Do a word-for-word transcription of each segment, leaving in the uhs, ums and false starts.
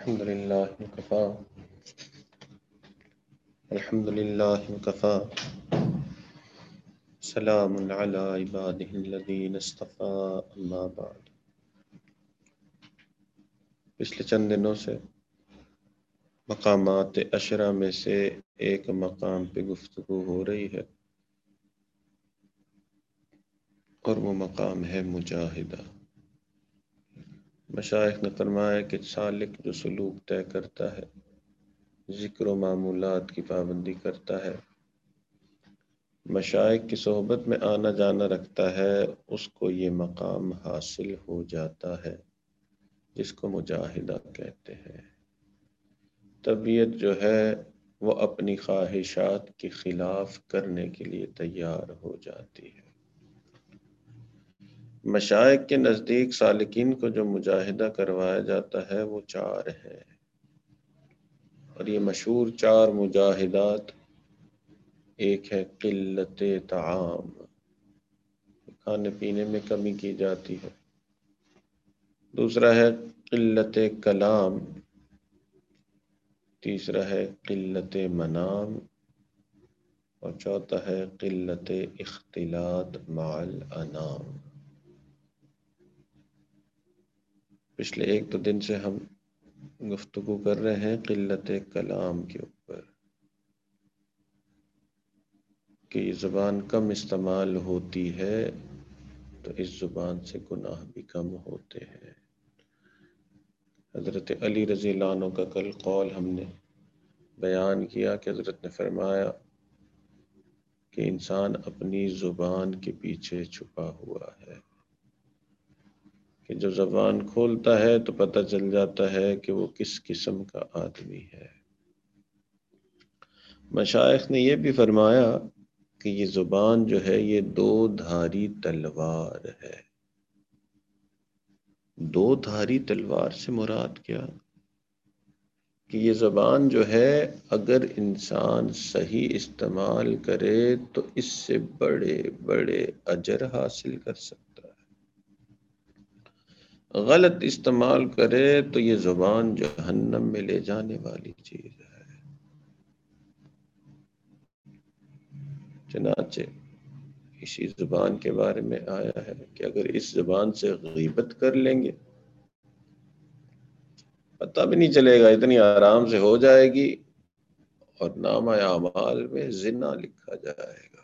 الحمد لله وكفى الحمد لله وكفى سلام على عباده الذين اصطفى اما بعد. پچھلے چند دنوں سے مقامات عشرہ میں سے ایک مقام پہ گفتگو ہو رہی ہے اور وہ مقام ہے مجاہدہ. مشائخ نے فرمایا کہ سالک جو سلوک طے کرتا ہے، ذکر و معمولات کی پابندی کرتا ہے، مشائخ کی صحبت میں آنا جانا رکھتا ہے، اس کو یہ مقام حاصل ہو جاتا ہے جس کو مجاہدہ کہتے ہیں. طبیعت جو ہے وہ اپنی خواہشات کے خلاف کرنے کے لیے تیار ہو جاتی ہے. مشائخ کے نزدیک سالکین کو جو مجاہدہ کروایا جاتا ہے وہ چار ہے، اور یہ مشہور چار مجاہدات، ایک ہے قلت طعام، کھانے پینے میں کمی کی جاتی ہے. دوسرا ہے قلت کلام، تیسرا ہے قلت منام، اور چوتھا ہے قلت اختلاط مع الانام. پچھلے ایک دو دن سے ہم گفتگو کر رہے ہیں قلت کلام کے اوپر، کہ یہ زبان کم استعمال ہوتی ہے تو اس زبان سے گناہ بھی کم ہوتے ہیں. حضرت علی رضی اللہ عنہ کا کل قول ہم نے بیان کیا کہ حضرت نے فرمایا کہ انسان اپنی زبان کے پیچھے چھپا ہوا ہے، کہ جو زبان کھولتا ہے تو پتہ چل جاتا ہے کہ وہ کس قسم کا آدمی ہے. مشائخ نے یہ بھی فرمایا کہ یہ زبان جو ہے یہ دو دھاری تلوار ہے. دو دھاری تلوار سے مراد کیا؟ کہ یہ زبان جو ہے اگر انسان صحیح استعمال کرے تو اس سے بڑے بڑے اجر حاصل کر سکتا ہے، غلط استعمال کرے تو یہ زبان جہنم میں لے جانے والی چیز ہے. چنانچہ اسی زبان کے بارے میں آیا ہے کہ اگر اس زبان سے غیبت کر لیں گے پتہ بھی نہیں چلے گا، اتنی آرام سے ہو جائے گی اور نامہ اعمال میں زنا لکھا جائے گا.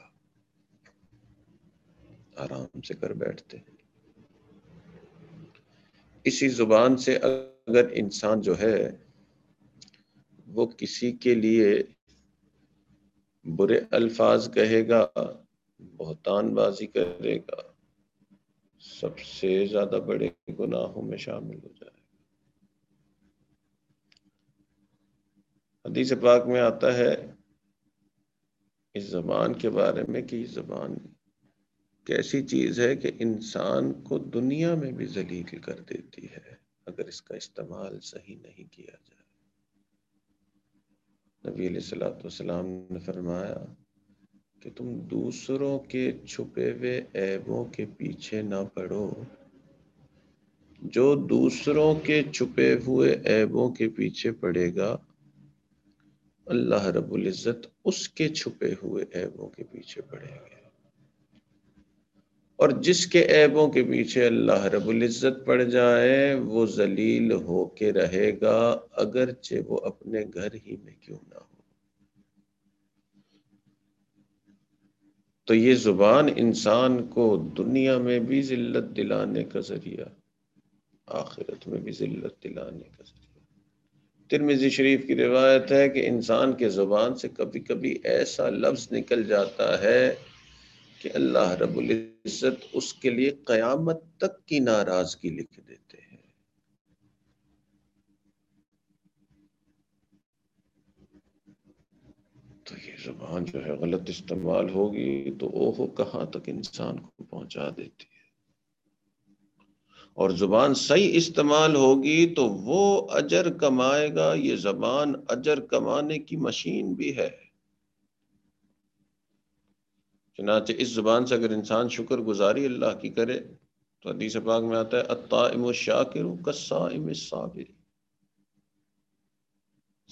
آرام سے کر بیٹھتے ہیں. اسی زبان سے اگر انسان جو ہے وہ کسی کے لیے برے الفاظ کہے گا، بہتان بازی کرے گا، سب سے زیادہ بڑے گناہوں میں شامل ہو جائے گا. حدیث پاک میں آتا ہے اس زبان کے بارے میں کہ یہ زبان کیسی چیز ہے کہ انسان کو دنیا میں بھی ذلیل کر دیتی ہے اگر اس کا استعمال صحیح نہیں کیا جائے. نبی علیہ الصلوۃ والسلام نے فرمایا کہ تم دوسروں کے چھپے ہوئے عیبوں کے پیچھے نہ پڑو، جو دوسروں کے چھپے ہوئے عیبوں کے پیچھے پڑے گا اللہ رب العزت اس کے چھپے ہوئے عیبوں کے پیچھے پڑیں گے. اور جس کے عیبوں کے پیچھے اللہ رب العزت پڑ جائے وہ ذلیل ہو کے رہے گا اگرچہ وہ اپنے گھر ہی میں کیوں نہ ہو. تو یہ زبان انسان کو دنیا میں بھی ذلت دلانے کا ذریعہ، آخرت میں بھی ذلت دلانے کا ذریعہ. ترمذی شریف کی روایت ہے کہ انسان کے زبان سے کبھی کبھی ایسا لفظ نکل جاتا ہے کہ اللہ رب العزت اس کے لیے قیامت تک کی ناراضگی لکھ دیتے ہیں. تو یہ زبان جو ہے غلط استعمال ہوگی تو اوہو کہاں تک انسان کو پہنچا دیتی ہے، اور زبان صحیح استعمال ہوگی تو وہ اجر کمائے گا. یہ زبان اجر کمانے کی مشین بھی ہے. چنانچہ اس زبان سے اگر انسان شکر گزاری اللہ کی کرے تو حدیث پاک میں آتا ہے الطائم الشاکر کالصائم الصابر،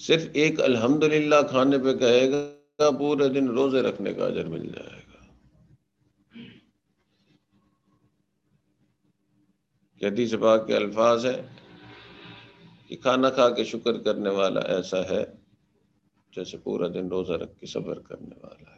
صرف ایک الحمدللہ کھانے پہ کہے گا پورے دن روزے رکھنے کا اجر مل جائے گا. کہ حدیث پاک کے الفاظ ہیں کہ کھانا کھا کے شکر کرنے والا ایسا ہے جیسے پورا دن روزہ رکھ کے صبر کرنے والا ہے.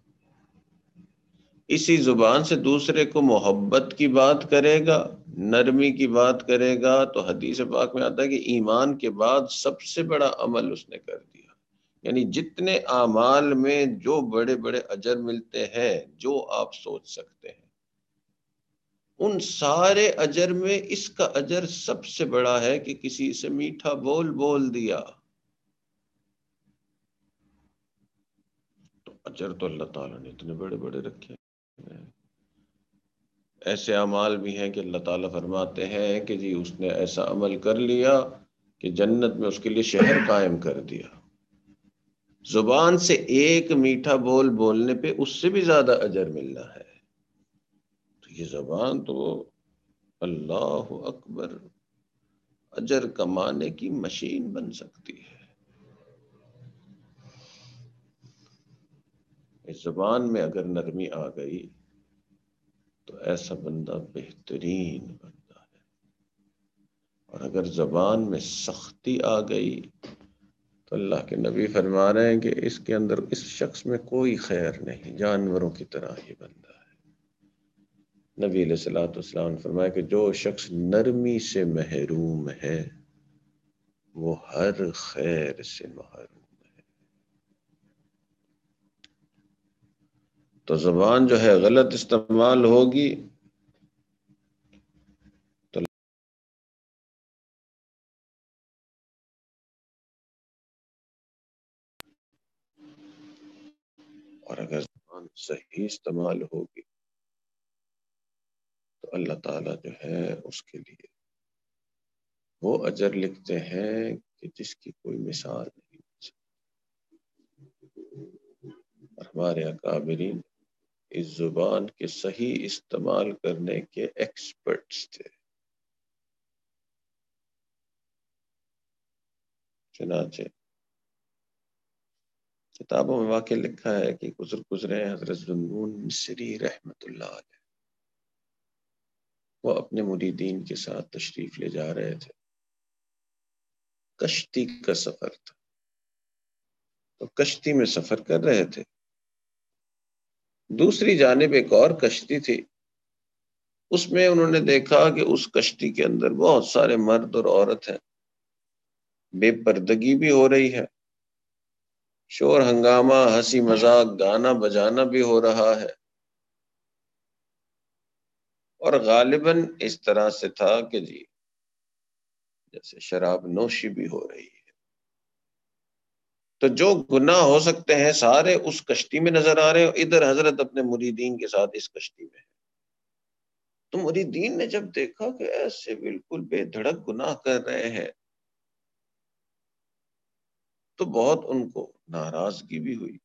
اسی زبان سے دوسرے کو محبت کی بات کرے گا، نرمی کی بات کرے گا، تو حدیث پاک میں آتا ہے کہ ایمان کے بعد سب سے بڑا عمل اس نے کر دیا. یعنی جتنے اعمال میں جو بڑے بڑے اجر ملتے ہیں، جو آپ سوچ سکتے ہیں، ان سارے اجر میں اس کا اجر سب سے بڑا ہے کہ کسی سے میٹھا بول بول دیا. تو اجر تو اللہ تعالیٰ نے اتنے بڑے بڑے رکھے ہیں. ایسے اعمال بھی ہیں کہ اللہ تعالیٰ فرماتے ہیں کہ جی اس نے ایسا عمل کر لیا کہ جنت میں اس کے لیے شہر قائم کر دیا. زبان سے ایک میٹھا بول بولنے پہ اس سے بھی زیادہ اجر ملنا ہے. تو یہ زبان تو اللہ اکبر اجر کمانے کی مشین بن سکتی ہے. اس زبان میں اگر نرمی آ گئی تو ایسا بندہ بہترین بندہ ہے. اور اگر زبان میں سختی آ گئی تو اللہ کے نبی فرما رہے ہیں کہ اس کے اندر اس شخص میں کوئی خیر نہیں، جانوروں کی طرح ہی بندہ ہے. نبی علیہ الصلوۃ والسلام نے فرمایا کہ جو شخص نرمی سے محروم ہے وہ ہر خیر سے محروم ہے. تو زبان جو ہے غلط استعمال ہوگی تو اور اگر زبان صحیح استعمال ہوگی تو اللہ تعالیٰ جو ہے اس کے لیے وہ اجر لکھتے ہیں کہ جس کی کوئی مثال نہیں. اور ہمارے اکابرین اس زبان کے صحیح استعمال کرنے کے ایکسپرٹس تھے. چنانچہ کتابوں میں واقع لکھا ہے کہ گزر گزرے حضرت ذوالنون مصری رحمت اللہ علیہ، وہ اپنے مریدین کے ساتھ تشریف لے جا رہے تھے. کشتی کا سفر تھا، تو کشتی میں سفر کر رہے تھے. دوسری جانب ایک اور کشتی تھی، اس میں انہوں نے دیکھا کہ اس کشتی کے اندر بہت سارے مرد اور عورت ہیں. بے پردگی بھی ہو رہی ہے، شور ہنگامہ، ہنسی مذاق، گانا بجانا بھی ہو رہا ہے. اور غالباً اس طرح سے تھا کہ جی جیسے شراب نوشی بھی ہو رہی ہے. تو جو گناہ ہو سکتے ہیں سارے اس کشتی میں نظر آ رہے ہیں، ادھر حضرت اپنے مریدین کے ساتھ اس کشتی میں. تو مریدین نے جب دیکھا کہ ایسے بالکل بے دھڑک گناہ کر رہے ہیں تو بہت ان کو ناراضگی بھی ہوئی.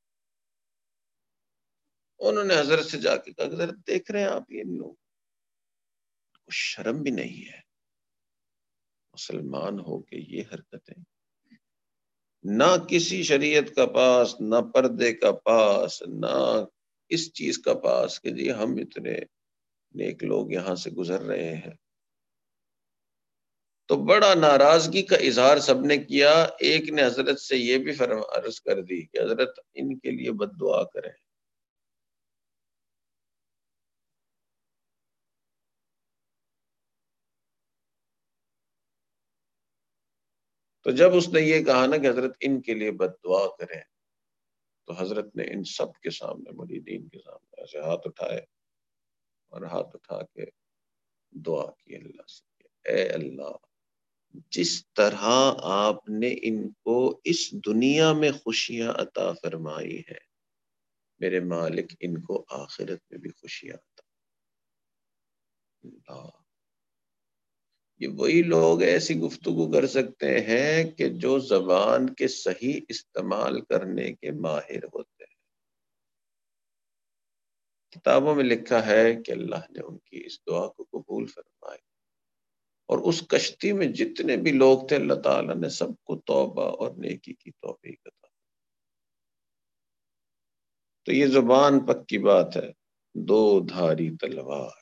انہوں نے حضرت سے جا کے کہا کہ حضرت دیکھ رہے ہیں آپ یہ لوگ کو شرم بھی نہیں ہے، مسلمان ہو کے یہ حرکتیں، نہ کسی شریعت کا پاس، نہ پردے کا پاس، نہ اس چیز کا پاس کہ جی ہم اتنے نیک لوگ یہاں سے گزر رہے ہیں. تو بڑا ناراضگی کا اظہار سب نے کیا. ایک نے حضرت سے یہ بھی عرض کر دی کہ حضرت ان کے لیے بد دعا کریں. تو جب اس نے یہ کہا نا کہ حضرت ان کے لیے بد دعا کریں تو حضرت نے ان سب کے سامنے، مریدین کے سامنے ایسے ہاتھ اٹھائے اور ہاتھ اٹھا کے دعا کی اللہ سے، اے اللہ جس طرح آپ نے ان کو اس دنیا میں خوشیاں عطا فرمائی ہیں، میرے مالک ان کو آخرت میں بھی خوشیاں عطا. اللہ، یہ وہی لوگ ایسی گفتگو کر سکتے ہیں کہ جو زبان کے صحیح استعمال کرنے کے ماہر ہوتے ہیں. کتابوں میں لکھا ہے کہ اللہ نے ان کی اس دعا کو قبول فرمایا اور اس کشتی میں جتنے بھی لوگ تھے اللہ تعالیٰ نے سب کو توبہ اور نیکی کی توفیق عطا۔ تو یہ زبان پکی بات ہے، دو دھاری تلوار،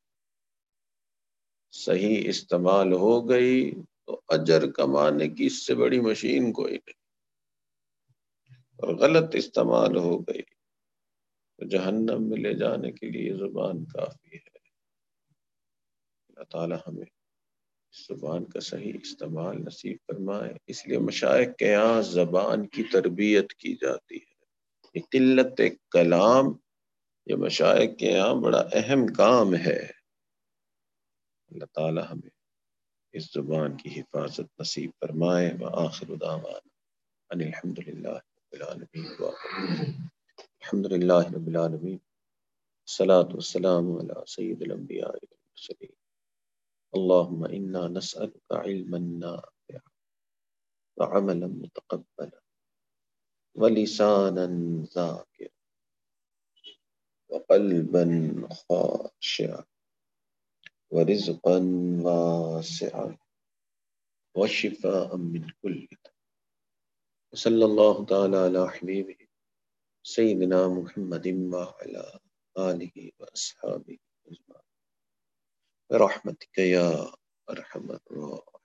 صحیح استعمال ہو گئی تو اجر کمانے کی اس سے بڑی مشین کوئی نہیں، اور غلط استعمال ہو گئی تو جہنم میں لے جانے کے لیے زبان کافی ہے۔ اللہ تعالیٰ ہمیں اس زبان کا صحیح استعمال نصیب فرمائے۔ اس لیے مشائخ کے یہاں زبان کی تربیت کی جاتی ہے، یہ قلت کلام یہ مشائخ کے یہاں بڑا اہم کام ہے۔ اللہ تعالیٰ ہمیں اس زبان کی حفاظت نصیب فرمائے۔ وآخر دعوانا ان الحمد للہ رب العالمین۔ الحمد للہ رب العالمین، الصلاة والسلام علی سید الانبیاء والمرسلین۔ اللہم انا نسألک علما نافعا وعملا متقبلا ولسانا ذاکرا وقلبا خاشعا ورزقا واسعا وشفاء من كل داء، وصلی اللہ تعالی علی حبیبہ سیدنا محمد وعلی آلہ واصحابہ اجمعین برحمتک یا ارحم الراحمین۔